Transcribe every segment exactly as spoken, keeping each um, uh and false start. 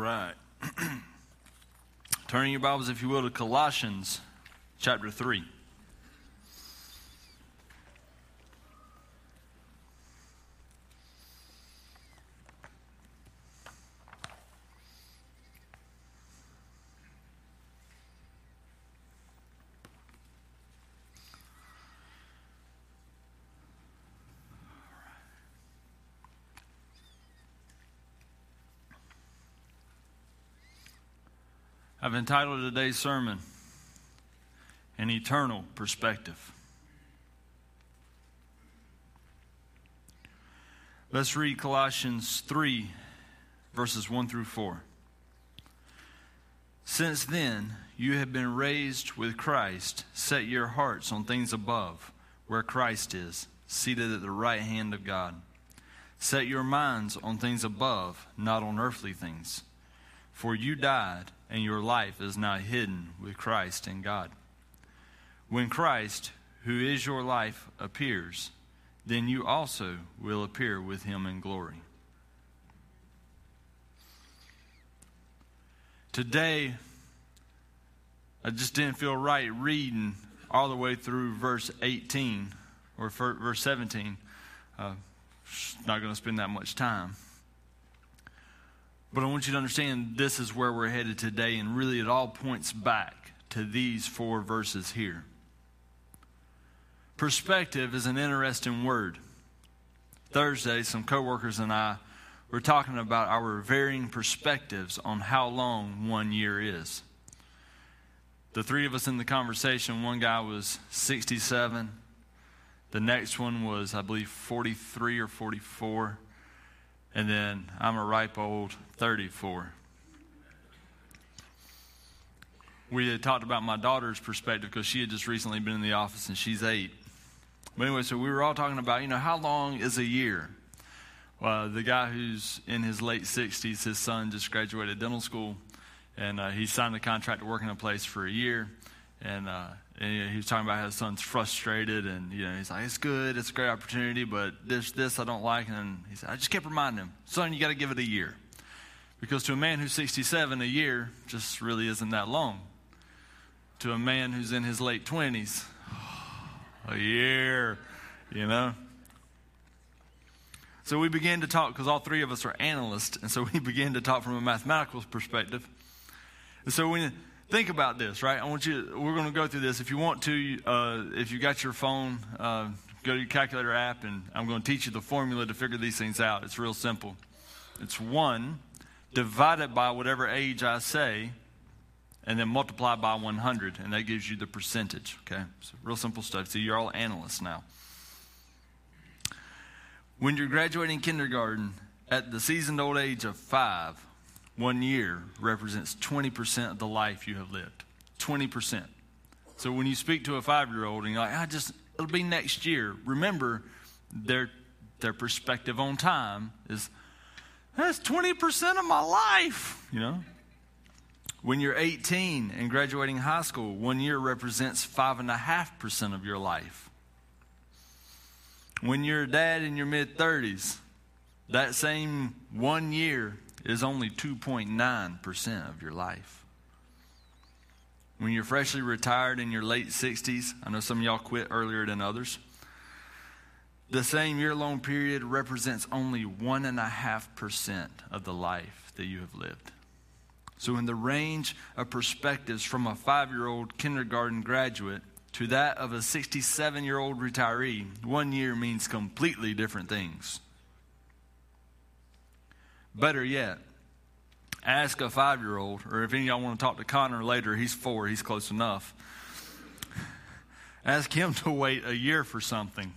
right. Turning your Bibles, if you will, to Colossians chapter three. I've entitled today's sermon, An Eternal Perspective. Let's read Colossians three, verses one through four. Since then, you have been raised with Christ. Set your hearts on things above, where Christ is, seated at the right hand of God. Set your minds on things above, not on earthly things. For you died, and your life is now hidden with Christ in God. When Christ, who is your life, appears, then you also will appear with him in glory. Today, I just didn't feel right reading all the way through verse eighteen or verse seventeen. Uh, not going to spend that much time. But I want you to understand this is where we're headed today, and really it all points back to these four verses here. Perspective is an interesting word. Thursday, some coworkers and I were talking about our varying perspectives on how long one year is. The three of us in the conversation, one guy was sixty-seven. The next one was, I believe, forty-three or forty-four. And then I'm a ripe old thirty-four. We had talked about my daughter's perspective because she had just recently been in the office and she's eight. But anyway, so we were all talking about, you know, how long is a year? Well, the guy who's in his late sixties, his son just graduated dental school. And uh, he signed a contract to work in a place for a year. And, uh, and you know, he was talking about how his son's frustrated, and you know, he's like, "It's good, it's a great opportunity, but this, this I don't like." And he said, "I just kept reminding him, son, you got to give it a year, because to a man who's sixty-seven, a year just really isn't that long. To a man who's in his late twenties, a year, you know." So we began to talk, because all three of us are analysts, and so we began to talk from a mathematical perspective. And so when think about this, right? I want you. We're going to go through this. If you want to, uh, if you got your phone, uh, go to your calculator app, and I'm going to teach you the formula to figure these things out. It's real simple. It's one divided by whatever age I say, and then multiply by one hundred, and that gives you the percentage. Okay, so real simple stuff. So you're all analysts now. When you're graduating kindergarten at the seasoned old age of five, one year represents twenty percent of the life you have lived. twenty percent. So when you speak to a five-year-old and you're like, I just, it'll be next year. Remember, their their perspective on time is, that's twenty percent of my life, you know. When you're eighteen and graduating high school, one year represents five point five percent of your life. When you're a dad in your mid-thirties, that same one year is only two point nine percent of your life. When you're freshly retired in your late sixties, I know some of y'all quit earlier than others, the same year-long period represents only one point five percent of the life that you have lived. So in the range of perspectives from a five-year-old kindergarten graduate to that of a sixty-seven-year-old retiree, one year means completely different things. Better yet, ask a five-year-old, or if any of y'all want to talk to Connor later, he's four, he's close enough. Ask him to wait a year for something.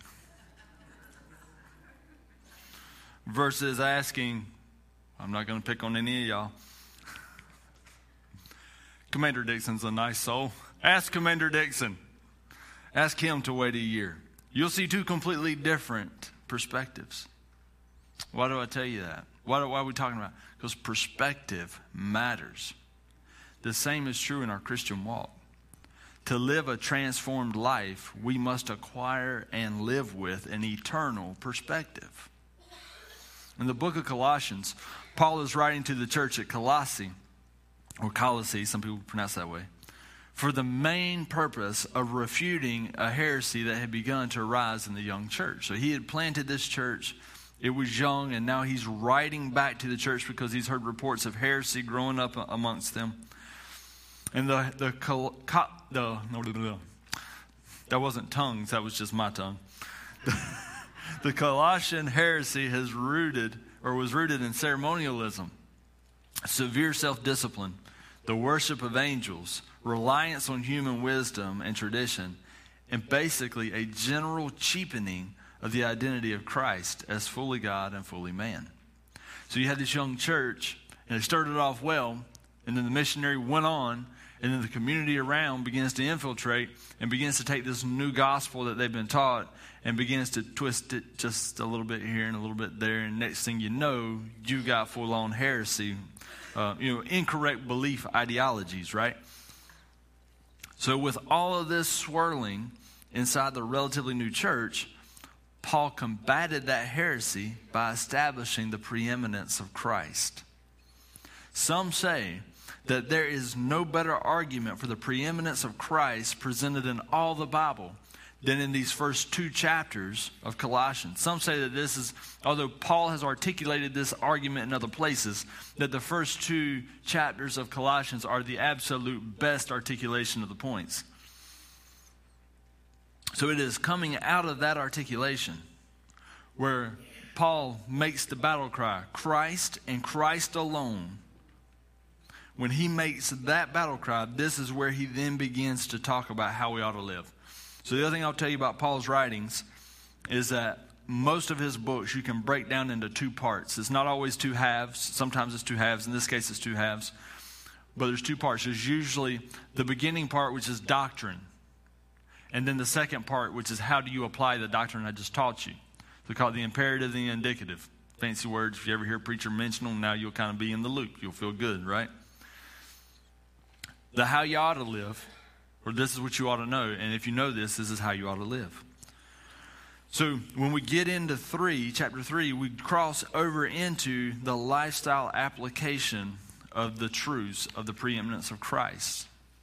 Versus asking, I'm not going to pick on any of y'all. Commander Dixon's a nice soul. Ask Commander Dixon. Ask him to wait a year. You'll see two completely different perspectives. Why do I tell you that? Why, why are we talking about it? Because perspective matters. The same is true in our Christian walk. To live a transformed life, we must acquire and live with an eternal perspective. In the book of Colossians, Paul is writing to the church at Colossae, or Colossae, some people pronounce that way, for the main purpose of refuting a heresy that had begun to arise in the young church. So he had planted this church. It was young, and now he's writing back to the church because he's heard reports of heresy growing up amongst them. And the the, the, the that wasn't tongues, that was just my tongue. The Colossian heresy has rooted, or was rooted in ceremonialism, severe self-discipline, the worship of angels, reliance on human wisdom and tradition, and basically a general cheapening of the identity of Christ as fully God and fully man. So you had this young church, and it started off well, and then the missionary went on, and then the community around begins to infiltrate and begins to take this new gospel that they've been taught and begins to twist it just a little bit here and a little bit there. And next thing you know, you got full-on heresy, uh, you know, incorrect belief ideologies, right? So with all of this swirling inside the relatively new church, Paul combated that heresy by establishing the preeminence of Christ. Some say that there is no better argument for the preeminence of Christ presented in all the Bible than in these first two chapters of Colossians. Some say that this is, although Paul has articulated this argument in other places, that the first two chapters of Colossians are the absolute best articulation of the points. So it is coming out of that articulation where Paul makes the battle cry, Christ and Christ alone. When he makes that battle cry, this is where he then begins to talk about how we ought to live. So the other thing I'll tell you about Paul's writings is that most of his books you can break down into two parts. It's not always two halves. Sometimes it's two halves. In this case, it's two halves. But there's two parts. There's usually the beginning part, which is doctrine. And then the second part, which is how do you apply the doctrine I just taught you. So call it the imperative and the indicative. Fancy words. If you ever hear a preacher mention them, now you'll kind of be in the loop. You'll feel good, right? The how you ought to live, or this is what you ought to know, and if you know this, this is how you ought to live. So when we get into three, chapter three, we cross over into the lifestyle application of the truths of the preeminence of Christ.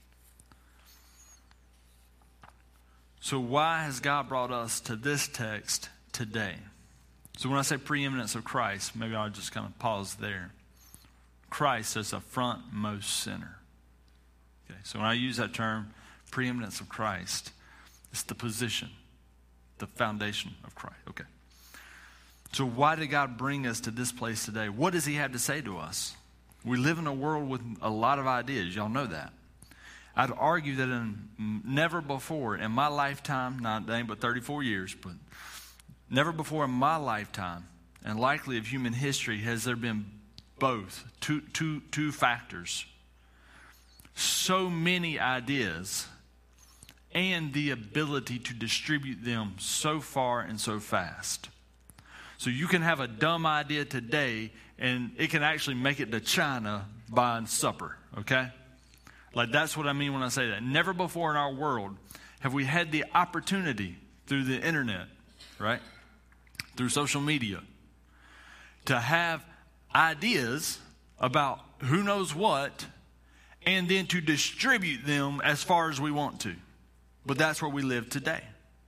So why has God brought us to this text today? So when I say preeminence of Christ, maybe I'll just kind of pause there. Christ is a frontmost center. Okay, so when I use that term, preeminence of Christ, it's the position, the foundation of Christ. Okay. So why did God bring us to this place today? What does he have to say to us? We live in a world with a lot of ideas. Y'all know that. I'd argue that in, never before in my lifetime, not ain't but thirty-four years, but never before in my lifetime, and likely of human history, has there been both, two, two, two factors. So many ideas and the ability to distribute them so far and so fast. So you can have a dumb idea today and it can actually make it to China buying supper, okay? Like that's what I mean when I say that. Never before in our world have we had the opportunity through the internet, right? Through social media, to have ideas about who knows what, and then to distribute them as far as we want to. But that's where we live today.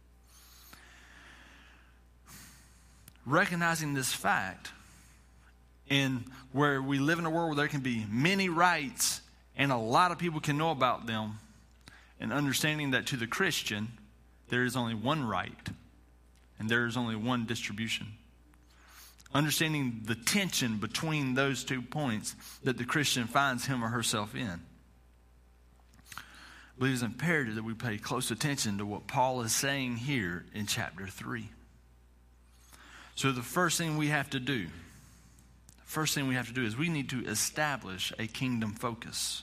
Recognizing this fact, and where we live in a world where there can be many rights and a lot of people can know about them, and understanding that to the Christian, there is only one right, and there is only one distribution. Understanding the tension between those two points that the Christian finds him or herself in. I believe it's imperative that we pay close attention to what Paul is saying here in chapter three. So the first thing we have to do, the first thing we have to do is we need to establish a kingdom focus.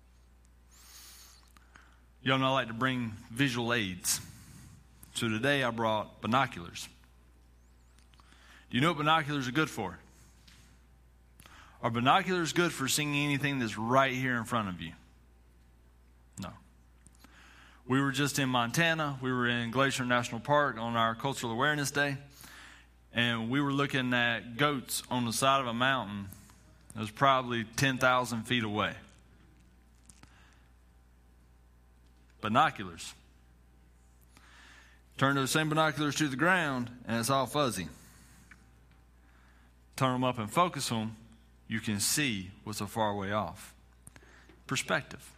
Y'all know I like to bring visual aids. So today I brought binoculars. Do you know what binoculars are good for? Are binoculars good for seeing anything that's right here in front of you? No. We were just in Montana. We were in Glacier National Park on our Cultural Awareness Day. and we were looking at goats on the side of a mountain that was probably ten thousand feet away. Binoculars. Turn those same binoculars to the ground, and it's all fuzzy. Turn them up and focus them, you can see what's so far away off. Perspective.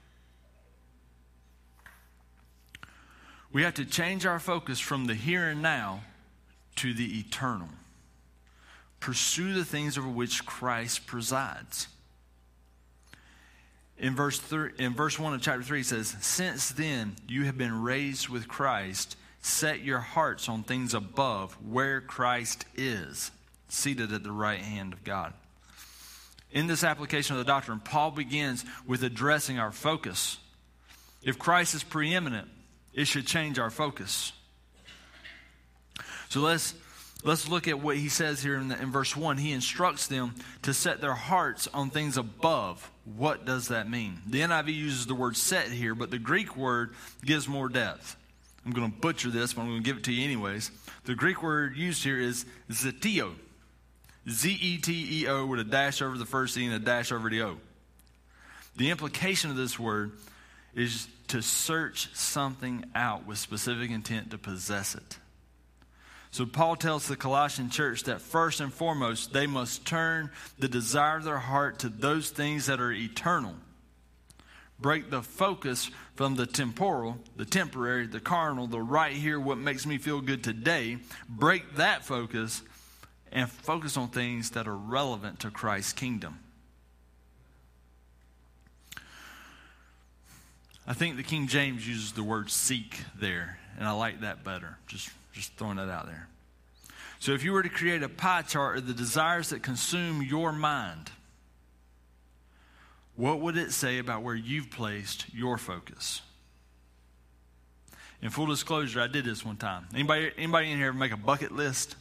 We have to change our focus from the here and now to the eternal. Pursue the things over which Christ presides. In verse three, in verse one of chapter three, it says, "Since then you have been raised with Christ. Set your hearts on things above, where Christ is, seated at the right hand of God." In this application of the doctrine, Paul begins with addressing our focus. If Christ is preeminent, it should change our focus. So let's let's look at what he says here in, the, in verse one. He instructs them to set their hearts on things above. What does that mean? The N I V uses the word set here, but the Greek word gives more depth. I'm going to butcher this, but I'm going to give it to you anyways. The Greek word used here is zeteo. Z E T E O with a dash over the first E and a dash over the O. The implication of this word is to search something out with specific intent to possess it. So Paul tells the Colossian church that first and foremost, they must turn the desire of their heart to those things that are eternal. Break the focus from the temporal, the temporary, the carnal, the right here, what makes me feel good today. Break that focus and focus on things that are relevant to Christ's kingdom. I think the King James uses the word seek there, and I like that better. Just, just throwing that out there. So if you were to create a pie chart of the desires that consume your mind, what would it say about where you've placed your focus? In full disclosure, I did this one time. Anybody, anybody in here ever make a bucket list?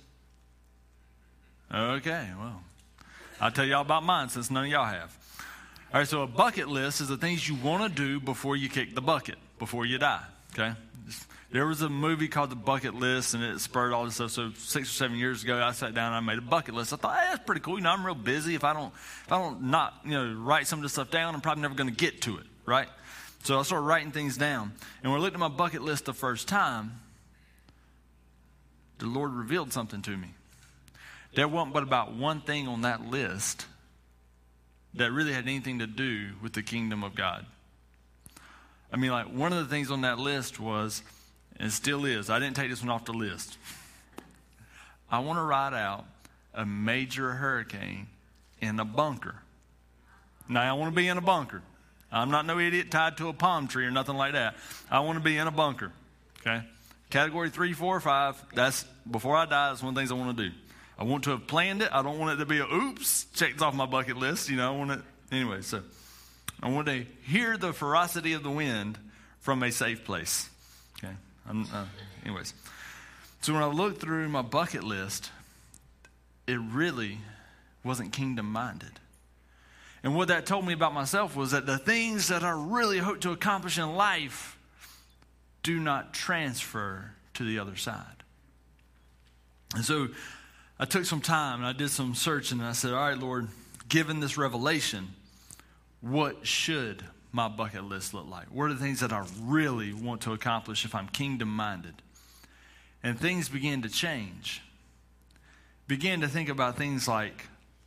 Okay, well, I'll tell y'all about mine since none of y'all have. All right, so a bucket list is the things you want to do before you kick the bucket, before you die, okay? There was a movie called The Bucket List, and it spurred all this stuff. So six or seven years ago, I sat down and I made a bucket list. I thought, hey, that's pretty cool. You know, I'm real busy. If I don't, if I don't not, you know, write some of this stuff down, I'm probably never going to get to it, right? So I started writing things down. And when I looked at my bucket list the first time, the Lord revealed something to me. There wasn't but about one thing on that list that really had anything to do with the kingdom of God. I mean, like, one of the things on that list was, and still is, I didn't take this one off the list. I want to ride out a major hurricane in a bunker. Now, I want to be in a bunker. I'm not no idiot tied to a palm tree or nothing like that. I want to be in a bunker, okay? Category three, four, five, that's, before I die, that's one of the things I want to do. I want to have planned it. I don't want it to be a, oops, checked off my bucket list. You know, I want it, anyway, so I want to hear the ferocity of the wind from a safe place, okay? I'm, uh, anyways, so when I looked through my bucket list, it really wasn't kingdom-minded. And what that told me about myself was that the things that I really hope to accomplish in life do not transfer to the other side. And so I took some time and I did some searching, and I said, all right, Lord, given this revelation, what should my bucket list look like? What are the things that I really want to accomplish if I'm kingdom-minded? And things began to change. Began to think about things like,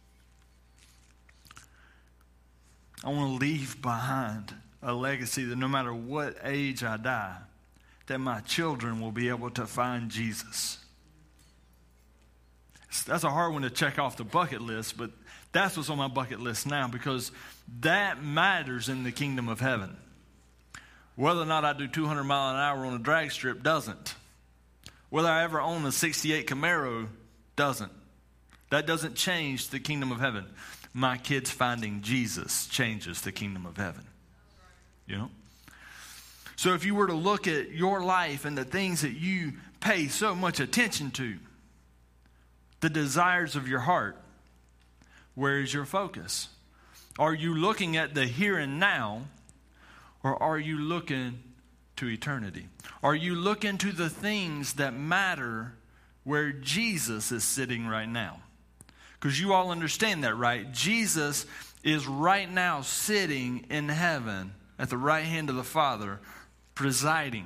I want to leave behind a legacy that no matter what age I die, that my children will be able to find Jesus. That's a hard one to check off the bucket list, but that's what's on my bucket list now, because that matters in the kingdom of heaven. Whether or not I do two hundred mile an hour on a drag strip doesn't. Whether I ever own a sixty-eight Camaro doesn't. That doesn't change the kingdom of heaven. My kids finding Jesus changes the kingdom of heaven. You know? So if you were to look at your life and the things that you pay so much attention to, the desires of your heart, where is your focus? Are you looking at the here and now, or are you looking to eternity? Are you looking to the things that matter where Jesus is sitting right now. Because you all understand that, right? Jesus is right now sitting in heaven at the right hand of the Father, presiding.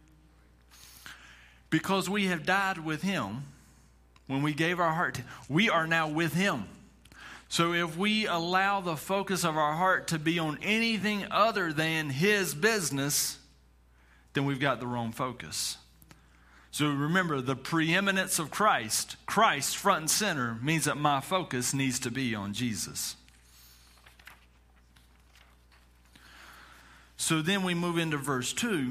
Because we have died with him, when we gave our heart to him, we are now with him. So if we allow the focus of our heart to be on anything other than his business, then we've got the wrong focus. So remember, the preeminence of Christ, Christ front and center, means that my focus needs to be on Jesus. So then we move into verse two.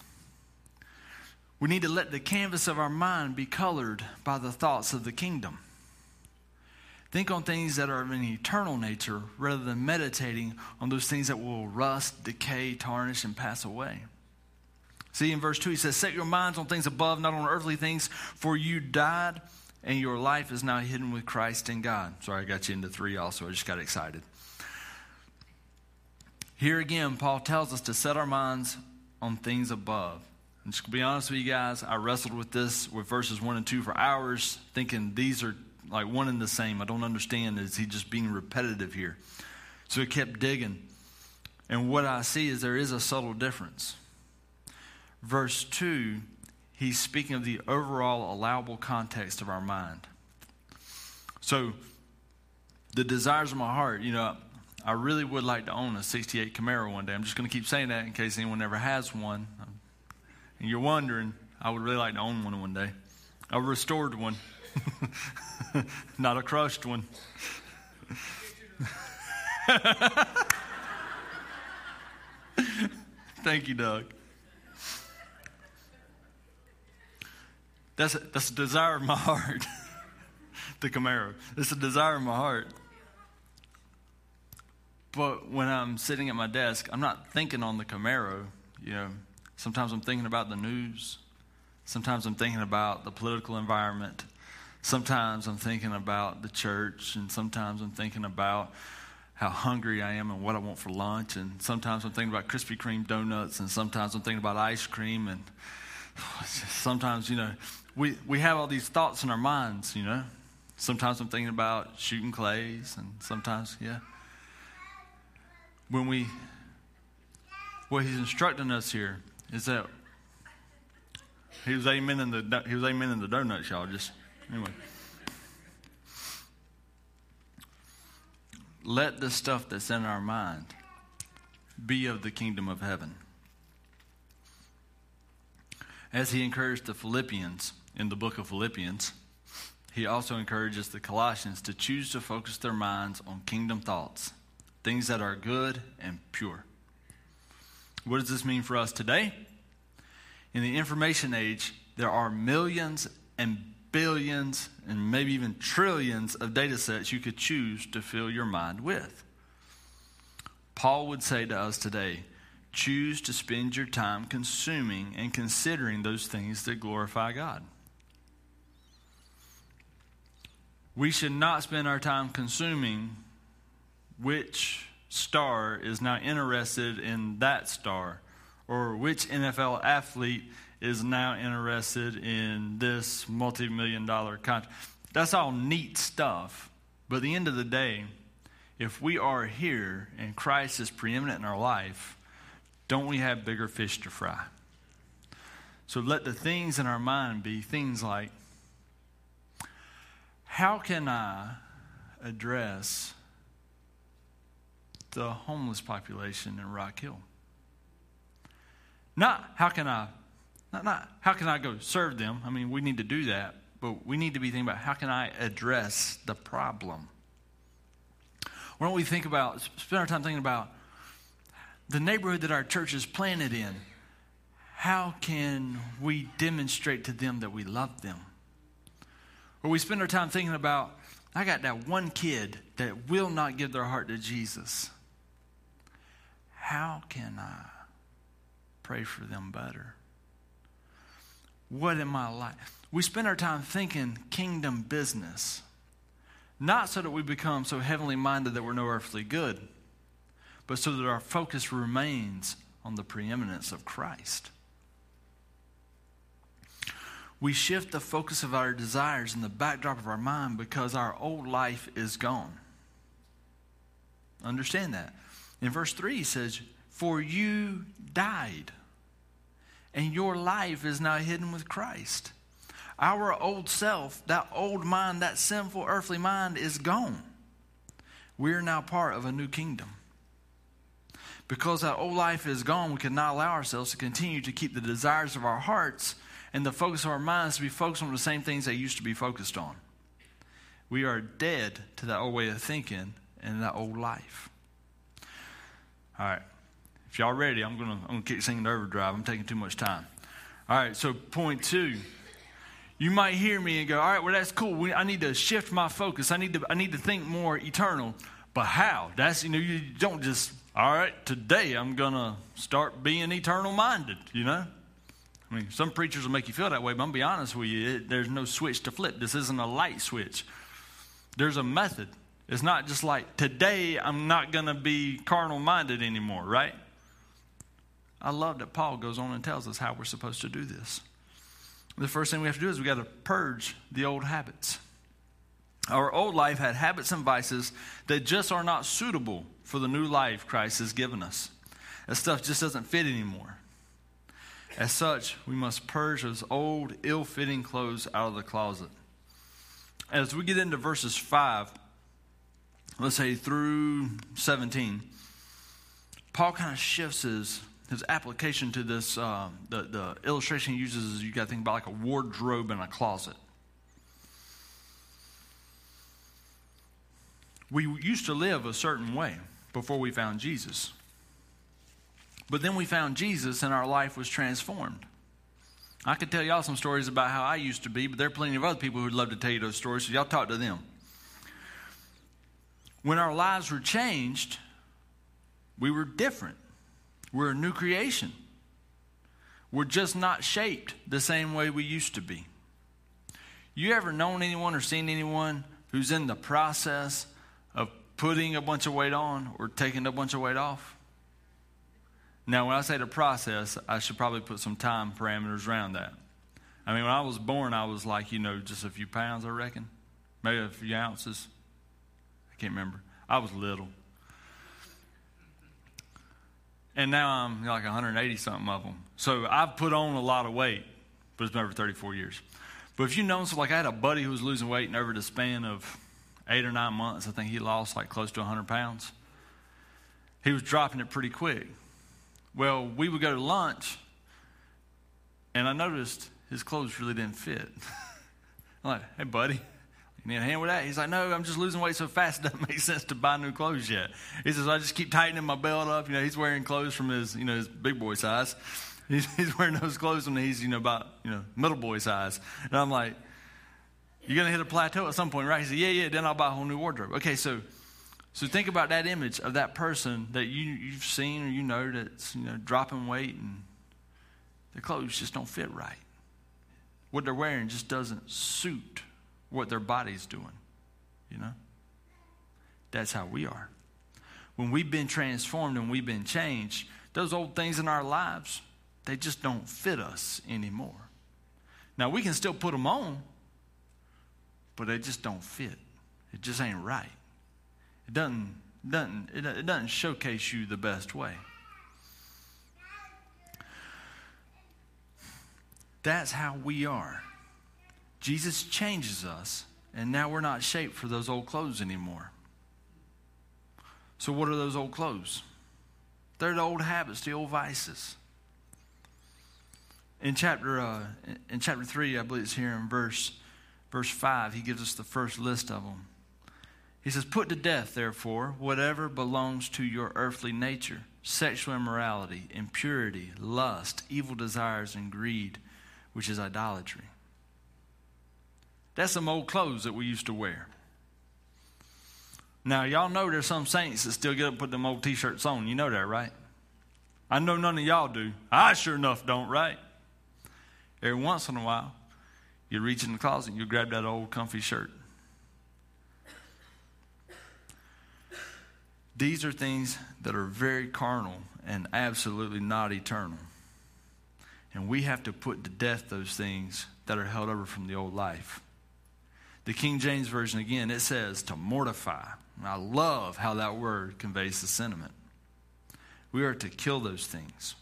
We need to let the canvas of our mind be colored by the thoughts of the kingdom. Think on things that are of an eternal nature rather than meditating on those things that will rust, decay, tarnish, and pass away. See, in verse two, he says, set your minds on things above, not on earthly things, for you died, and your life is now hidden with Christ in God. Sorry, I got you into three also. I just got excited. Here again, Paul tells us to set our minds on things above. And just to be honest with you guys, I wrestled with this, with verses one and two for hours, thinking these are like one and the same. I don't understand. Is he just being repetitive here? So I kept digging. And what I see is there is a subtle difference. Verse two, he's speaking of the overall allowable context of our mind. So, the desires of my heart, you know, I really would like to own a sixty-eight Camaro one day. I'm just going to keep saying that in case anyone ever has one. And you're wondering, I would really like to own one one day. A restored one. Not a crushed one. Thank you, Doug. That's a, that's a desire of my heart. The Camaro. It's a desire of my heart. But when I'm sitting at my desk, I'm not thinking on the Camaro. You know, sometimes I'm thinking about the news. Sometimes I'm thinking about the political environment. Sometimes I'm thinking about the church. And sometimes I'm thinking about how hungry I am and what I want for lunch. And sometimes I'm thinking about Krispy Kreme donuts. And sometimes I'm thinking about ice cream. And sometimes, you know, we, we have all these thoughts in our minds, you know. Sometimes I'm thinking about shooting clays. And sometimes, yeah. When we, what he's instructing us here is that he was amen in the he was amen in the donuts, y'all. Just anyway, let the stuff that's in our mind be of the kingdom of heaven. As he encouraged the Philippians in the book of Philippians, he also encourages the Colossians to choose to focus their minds on kingdom thoughts. Things that are good and pure. What does this mean for us today? In the information age, there are millions and billions and maybe even trillions of data sets you could choose to fill your mind with. Paul would say to us today, choose to spend your time consuming and considering those things that glorify God. We should not spend our time consuming which star is now interested in that star, or which N F L athlete is now interested in this multi-million dollar contract. That's all neat stuff. But at the end of the day, if we are here and Christ is preeminent in our life, don't we have bigger fish to fry? So let the things in our mind be things like, how can I address the homeless population in Rock Hill? Not how can I, not, not how can I go serve them. I mean, we need to do that, but we need to be thinking about how can I address the problem. Why don't we think about, spend our time thinking about the neighborhood that our church is planted in. How can we demonstrate to them that we love them? Or we spend our time thinking about, I got that one kid that will not give their heart to Jesus. How can I pray for them better? What am I like? We spend our time thinking kingdom business. Not so that we become so heavenly minded that we're no earthly good, but so that our focus remains on the preeminence of Christ. We shift the focus of our desires in the backdrop of our mind because our old life is gone. Understand that. In verse three, he says, for you died, and your life is now hidden with Christ. Our old self, that old mind, that sinful earthly mind is gone. We are now part of a new kingdom. Because that old life is gone, we cannot allow ourselves to continue to keep the desires of our hearts and the focus of our minds to be focused on the same things they used to be focused on. We are dead to that old way of thinking and that old life. All right. If y'all ready, I'm gonna I'm gonna kick singing to overdrive. I'm taking too much time. All right. So point two, you might hear me and go, all right, well that's cool. We, I need to shift my focus. I need to I need to think more eternal. But how? That's you know you don't just all right. Today I'm gonna start being eternal minded. You know. I mean, some preachers will make you feel that way, but I'm gonna be honest with you. It, there's no switch to flip. This isn't a light switch. There's a method. It's not just like today I'm not gonna be carnal minded anymore, right? I love that Paul goes on and tells us how we're supposed to do this. The first thing we have to do is we got to purge the old habits. Our old life had habits and vices that just are not suitable for the new life Christ has given us. That stuff just doesn't fit anymore. As such, we must purge those old, ill-fitting clothes out of the closet. As we get into verses five, let's say through seventeen, Paul kind of shifts his His application to this, uh, the, the illustration he uses is you got to think about like a wardrobe and a closet. We used to live a certain way before we found Jesus. But then we found Jesus and our life was transformed. I could tell y'all some stories about how I used to be, but there are plenty of other people who'd love to tell you those stories, so y'all talk to them. When our lives were changed, we were different. We're a new creation. We're just not shaped the same way we used to be. You ever known anyone or seen anyone who's in the process of putting a bunch of weight on or taking a bunch of weight off? Now, when I say the process, I should probably put some time parameters around that. I mean, when I was born, I was like, you know, just a few pounds, I reckon. Maybe a few ounces. I can't remember. I was little. And now I'm like one hundred eighty something of them. So I've put on a lot of weight, but it's been over thirty-four years. But if you know, so like I had a buddy who was losing weight, and over the span of eight or nine months, I think he lost like close to one hundred pounds. He was dropping it pretty quick. Well, we would go to lunch, and I noticed his clothes really didn't fit. I'm like, hey, buddy. You need a hand with that? He's like, no, I'm just losing weight so fast it doesn't make sense to buy new clothes yet. He says, I just keep tightening my belt up. You know, he's wearing clothes from his, you know, his big boy size. He's, he's wearing those clothes when he's, you know, about, you know, middle boy size. And I'm like, you're going to hit a plateau at some point, right? He said, yeah, yeah, then I'll buy a whole new wardrobe. Okay, so so think about that image of that person that you, you've seen or you know that's, you know, dropping weight and their clothes just don't fit right. What they're wearing just doesn't suit what their body's doing, you know? That's how we are. When we've been transformed and we've been changed, those old things in our lives, they just don't fit us anymore. Now, we can still put them on, but they just don't fit. It just ain't right. It doesn't, doesn't, it doesn't showcase you the best way. That's how we are. Jesus changes us, and now we're not shaped for those old clothes anymore. So what are those old clothes? They're the old habits, the old vices. In chapter uh, in chapter three, I believe it's here in verse verse five, he gives us the first list of them. He says, put to death, therefore, whatever belongs to your earthly nature, sexual immorality, impurity, lust, evil desires, and greed, which is idolatry. That's some old clothes that we used to wear. Now, y'all know there's some saints that still get up and put them old T-shirts on. You know that, right? I know none of y'all do. I sure enough don't, right? Every once in a while, you reach in the closet and you grab that old comfy shirt. These are things that are very carnal and absolutely not eternal. And we have to put to death those things that are held over from the old life. The King James Version, again, it says to mortify. And I love how that word conveys the sentiment. We are to kill those things.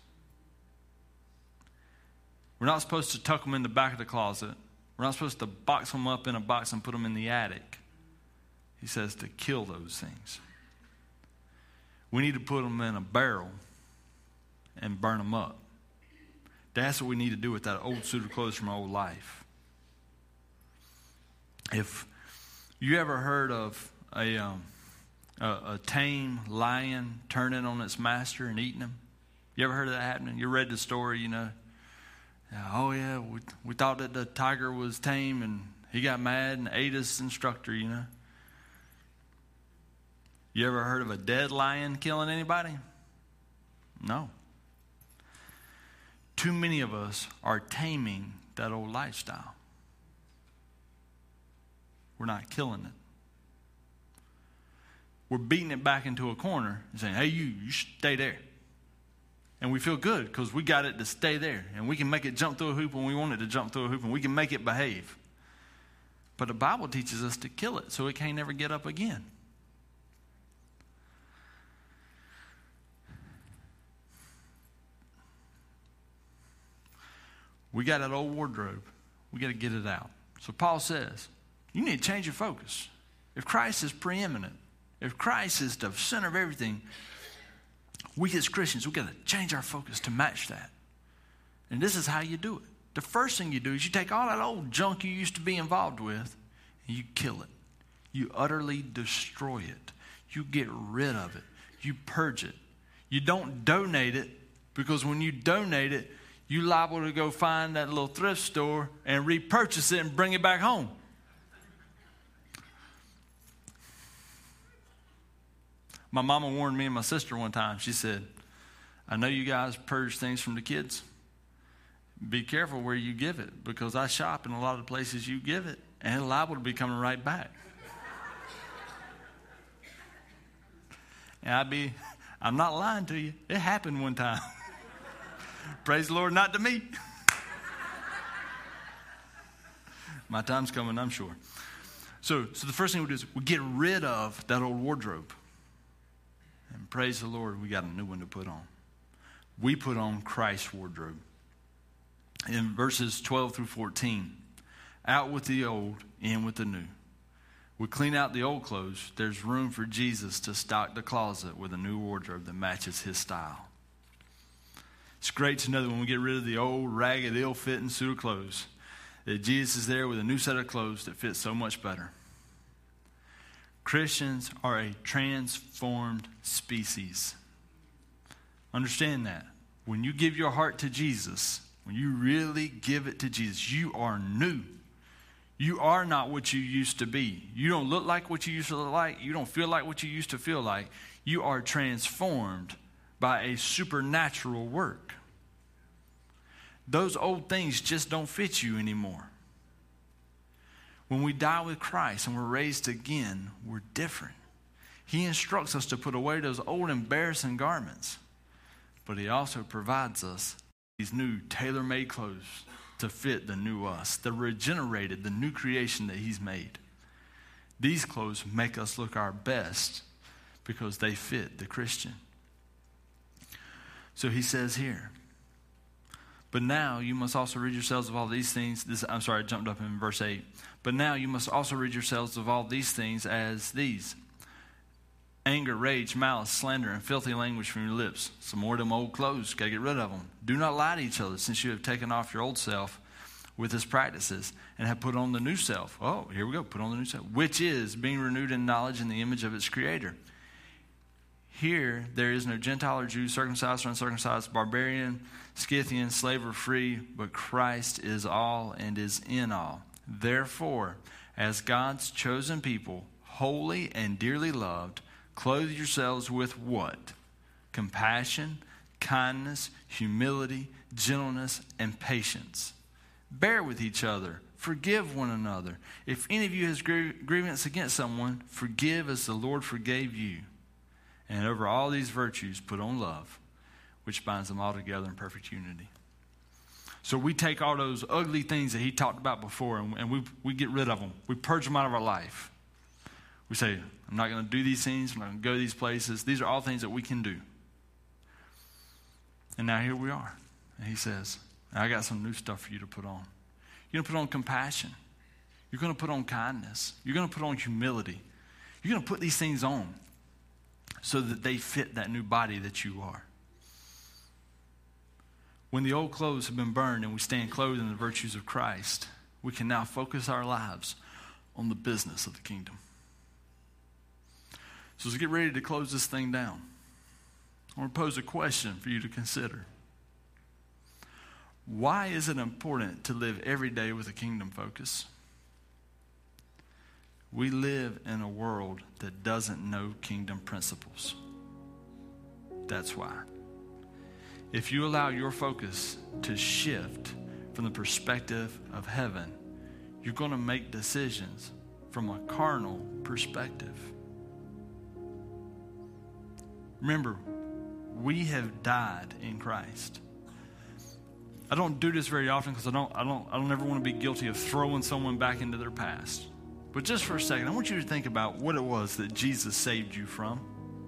We're not supposed to tuck them in the back of the closet. We're not supposed to box them up in a box and put them in the attic. He says to kill those things. We need to put them in a barrel and burn them up. That's what we need to do with that old suit of clothes from our old life. If you ever heard of a, um, a, a tame lion turning on its master and eating him? You ever heard of that happening? You read the story, you know. Oh, yeah, we, we thought that the tiger was tame, and he got mad and ate his instructor, you know. You ever heard of a dead lion killing anybody? No. Too many of us are taming that old lifestyle. We're not killing it. We're beating it back into a corner and saying, hey, you, you stay there. And we feel good because we got it to stay there. And we can make it jump through a hoop when we want it to jump through a hoop. And we can make it behave. But the Bible teaches us to kill it so it can't never get up again. We got that old wardrobe. We got to get it out. So Paul says, you need to change your focus. If Christ is preeminent, if Christ is the center of everything, we as Christians, we got to change our focus to match that. And this is how you do it. The first thing you do is you take all that old junk you used to be involved with and you kill it. You utterly destroy it. You get rid of it. You purge it. You don't donate it, because when you donate it, you're liable to go find that little thrift store and repurchase it and bring it back home. My mama warned me and my sister one time. She said, I know you guys purge things from the kids. Be careful where you give it, because I shop in a lot of the places you give it, and it's liable to be coming right back. And I'd be, I'm not lying to you. It happened one time. Praise the Lord, not to me. My time's coming, I'm sure. So, so the first thing we do is we get rid of that old wardrobe. And praise the Lord, we got a new one to put on. We put on Christ's wardrobe. In verses twelve through fourteen, out with the old, in with the new. We clean out the old clothes. There's room for Jesus to stock the closet with a new wardrobe that matches his style. It's great to know that when we get rid of the old, ragged, ill-fitting suit of clothes, that Jesus is there with a new set of clothes that fits so much better. Christians are a transformed species. Understand that. When you give your heart to Jesus, when you really give it to Jesus, you are new. You are not what you used to be. You don't look like what you used to look like. You don't feel like what you used to feel like. You are transformed by a supernatural work. Those old things just don't fit you anymore. When we die with Christ and we're raised again, we're different. He instructs us to put away those old embarrassing garments, but he also provides us these new tailor-made clothes to fit the new us, the regenerated, the new creation that he's made. These clothes make us look our best because they fit the Christian. So he says here, but now you must also rid yourselves of all these things. This, I'm sorry, I jumped up in verse eight. But now you must also rid yourselves of all these things as these: anger, rage, malice, slander, and filthy language from your lips. Some more of them old clothes. Got to get rid of them. Do not lie to each other, since you have taken off your old self with its practices and have put on the new self. Oh, here we go. Put on the new self, which is being renewed in knowledge in the image of its creator. Here there is no Gentile or Jew, circumcised or uncircumcised, barbarian, Scythian, slave or free, but Christ is all and is in all. Therefore, as God's chosen people, holy and dearly loved, clothe yourselves with what? Compassion, kindness, humility, gentleness, and patience. Bear with each other. Forgive one another. If any of you has grievance against someone, forgive as the Lord forgave you. And over all these virtues, put on love, which binds them all together in perfect unity. So we take all those ugly things that he talked about before, and, and we, we get rid of them. We purge them out of our life. We say, I'm not going to do these things. I'm not going to go to these places. These are all things that we can do. And now here we are. And he says, I got some new stuff for you to put on. You're going to put on compassion. You're going to put on kindness. You're going to put on humility. You're going to put these things on so that they fit that new body that you are. When the old clothes have been burned and we stand clothed in the virtues of Christ, we can now focus our lives on the business of the kingdom. So let's get ready to close this thing down. I want to pose a question for you to consider. Why is it important to live every day with a kingdom focus? We live in a world that doesn't know kingdom principles. That's why. If you allow your focus to shift from the perspective of heaven, you're going to make decisions from a carnal perspective. Remember, we have died in Christ. I don't do this very often because I don't, I don't, I don't ever want to be guilty of throwing someone back into their past. But just for a second, I want you to think about what it was that Jesus saved you from.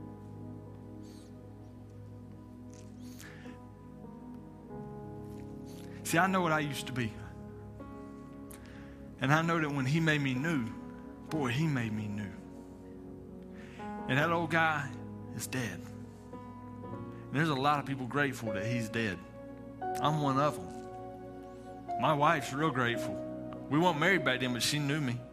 See, I know what I used to be. And I know that when he made me new, boy, he made me new. And that old guy is dead. And there's a lot of people grateful that he's dead. I'm one of them. My wife's real grateful. We weren't married back then, but she knew me.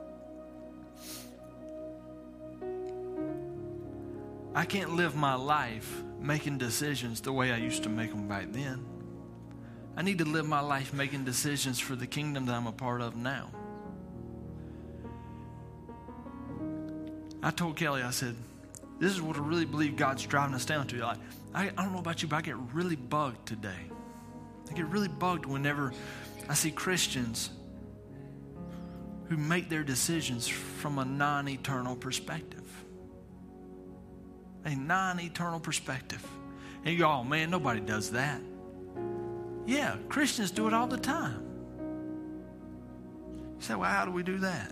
I can't live my life making decisions the way I used to make them back then. I need to live my life making decisions for the kingdom that I'm a part of now. I told Kelly, I said, this is what I really believe God's driving us down to. Like, I, I don't know about you, but I get really bugged today. I get really bugged whenever I see Christians who make their decisions from a non-eternal perspective. A non-eternal perspective. And you go, oh man, nobody does that. Yeah, Christians do it all the time. You say, well, how do we do that?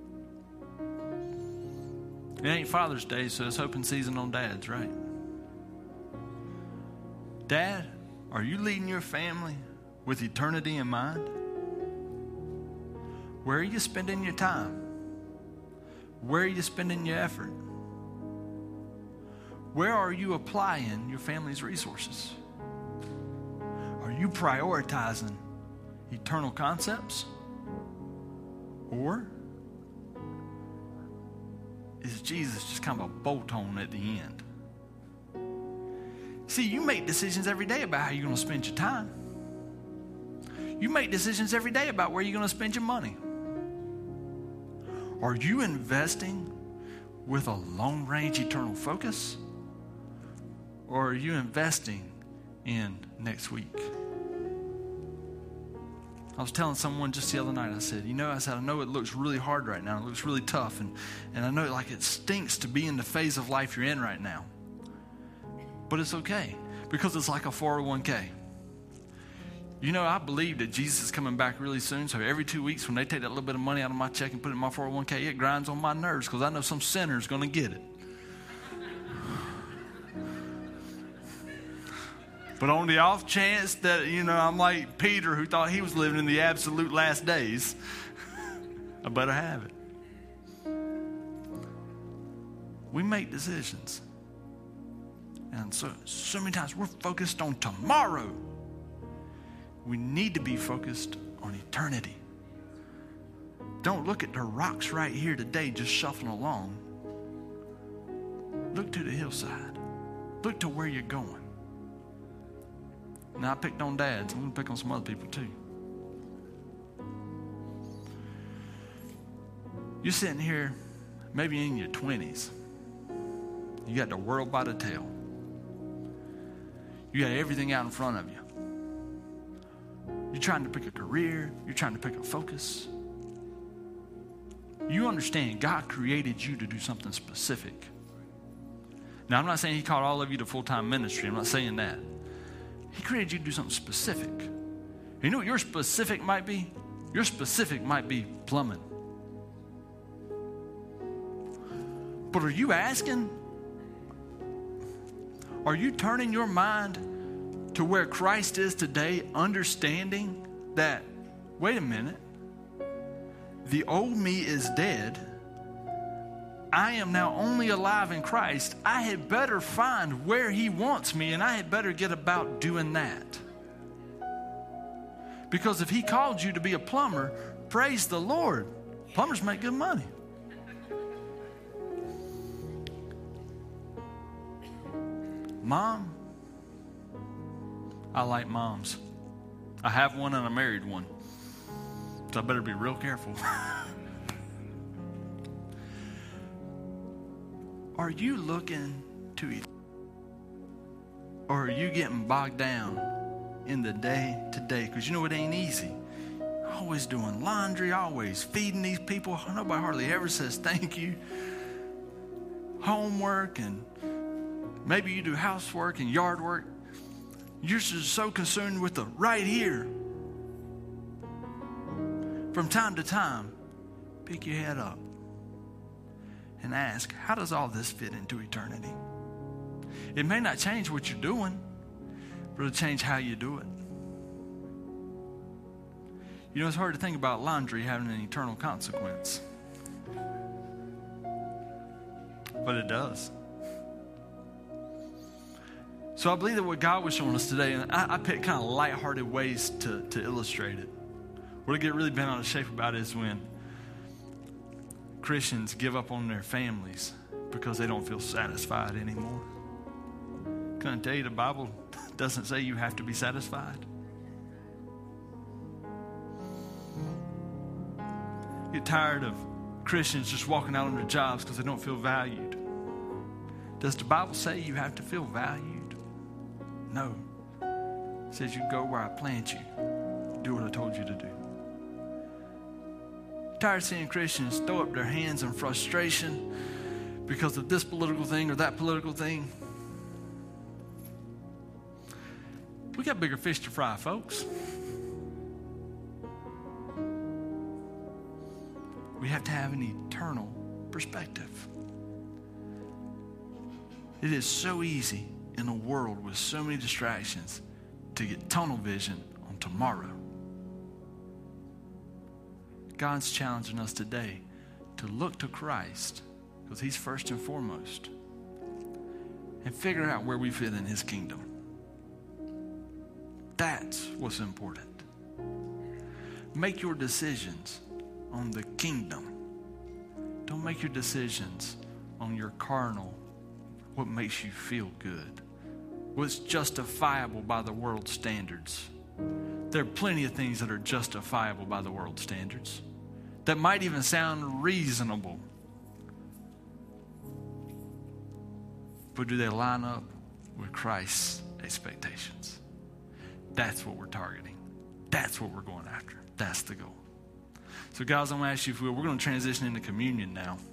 It ain't Father's Day, so it's open season on dads, right? Dad, are you leading your family with eternity in mind? Where are you spending your time? Where are you spending your effort? Where are you applying your family's resources? Are you prioritizing eternal concepts? Or is Jesus just kind of a bolt-on at the end? See, you make decisions every day about how you're going to spend your time. You make decisions every day about where you're going to spend your money. Are you investing with a long-range eternal focus? Or are you investing in next week? I was telling someone just the other night, I said, you know, I said, I know it looks really hard right now. It looks really tough. And, and I know like it stinks to be in the phase of life you're in right now. But it's okay because it's like a four oh one k. You know, I believe that Jesus is coming back really soon. So every two weeks when they take that little bit of money out of my check and put it in my four oh one k, it grinds on my nerves because I know some sinner is going to get it. But on the off chance that, you know, I'm like Peter who thought he was living in the absolute last days, I better have it. We make decisions. And so, so many times we're focused on tomorrow. We need to be focused on eternity. Don't look at the rocks right here today just shuffling along. Look to the hillside. Look to where you're going. Now, I picked on dads. I'm going to pick on some other people too. You're sitting here, maybe in your twenties. You got the world by the tail. You got everything out in front of you. You're trying to pick a career. You're trying to pick a focus. You understand God created you to do something specific. Now, I'm not saying he called all of you to full-time ministry. I'm not saying that. He created you to do something specific. You know what your specific might be? Your specific might be plumbing. But are you asking? Are you turning your mind to where Christ is today, understanding that, wait a minute, the old me is dead. I am now only alive in Christ. I had better find where he wants me, and I had better get about doing that. Because if he called you to be a plumber, praise the Lord. Plumbers make good money. Mom, I like moms. I have one and I married one. So I better be real careful. Are you looking to eat? Or are you getting bogged down in the day to day? Because you know it ain't easy. Always doing laundry, always feeding these people. Nobody hardly ever says thank you. Homework, and maybe you do housework and yard work. You're just so consumed with the right here. From time to time, pick your head up and ask, how does all this fit into eternity? It may not change what you're doing, but it'll change how you do it. You know, it's hard to think about laundry having an eternal consequence. But it does. So I believe that what God was showing us today, and I, I picked kind of lighthearted ways to, to illustrate it. What I get really bent out of shape about is when Christians give up on their families because they don't feel satisfied anymore. Can I tell you, the Bible doesn't say you have to be satisfied. Get tired of Christians just walking out on their jobs because they don't feel valued. Does the Bible say you have to feel valued? No. It says you go where I plant you. Do what I told you to do. Tired of seeing Christians throw up their hands in frustration because of this political thing or that political thing. We got bigger fish to fry, folks. We have to have an eternal perspective. It is so easy in a world with so many distractions to get tunnel vision on tomorrow. God's challenging us today to look to Christ because he's first and foremost, and figure out where we fit in his kingdom. That's what's important. Make your decisions on the kingdom. Don't make your decisions on your carnal, what makes you feel good, what's justifiable by the world's standards. There are plenty of things that are justifiable by the world's standards that might even sound reasonable. But do they line up with Christ's expectations? That's what we're targeting. That's what we're going after. That's the goal. So guys, I'm going to ask you if we will. We're going to transition into communion now.